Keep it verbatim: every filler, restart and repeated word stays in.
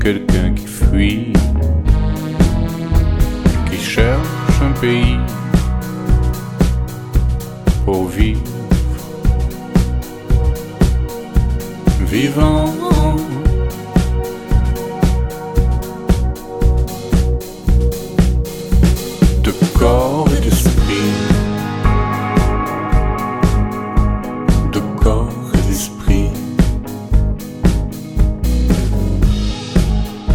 quelqu'un qui fuit, qui cherche un pays pour vivre, vivant